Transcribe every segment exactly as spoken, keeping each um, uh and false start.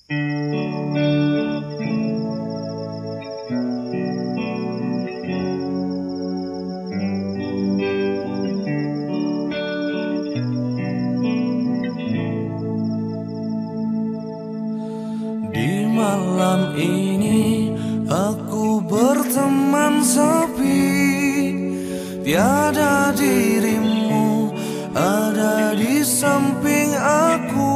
Di malam ini aku berteman sepi, tiada dirimu ada di samping aku.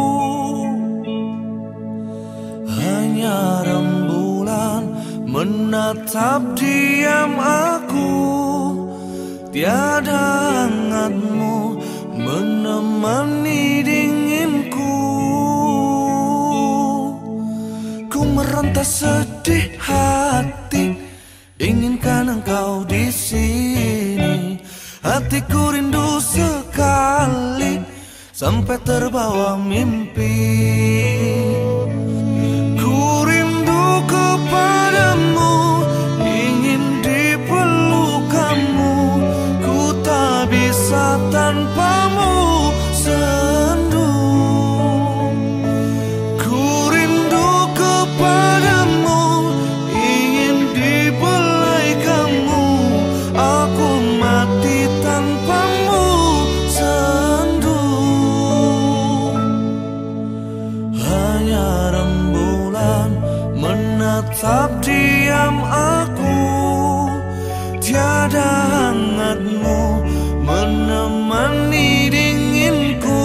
Hanya rembulan menatap diam aku, tiada hangatmu menemani dinginku. Ku meronta sedih hati, inginkan engkau di sini. Hatiku rindu sekali, sampai terbawa mimpi. Ku rindu kepadamu, ingin dipeluk kamu. Ku tak bisa tanpamu, sendu. Ku rindu kepadamu, ingin dibelai kamu. Aku mati tanpamu, sendu. Hanya rembulan menatap diam aku, tiada hangatmu menemani dinginku.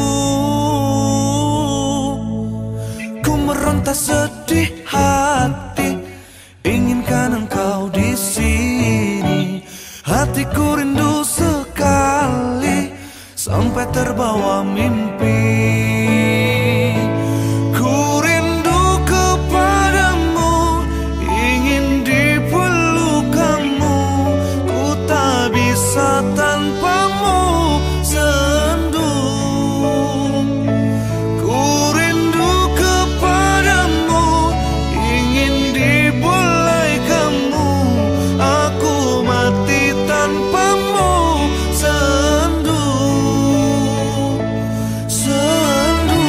Ku meronta sedih hati, inginkan engkau di sini. Hatiku rindu sekali, sampai terbawa mimpi. Ku rindu kepadamu, ingin dipeluk kamu. Ku tak bisa tanpamu, sendu. Ku rindu kepadamu, ingin dibelai kamu. Aku mati tanpamu, sendu. Sendu.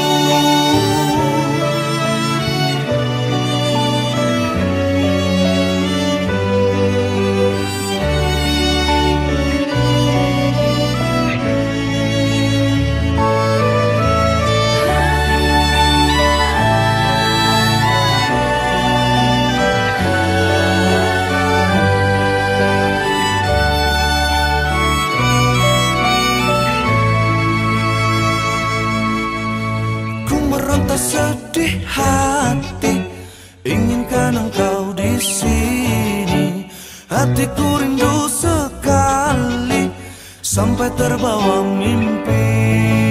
Ku meronta sedih hati, inginkan engkau di sini. Hatiku rindu sekali, sampai terbawa mimpi.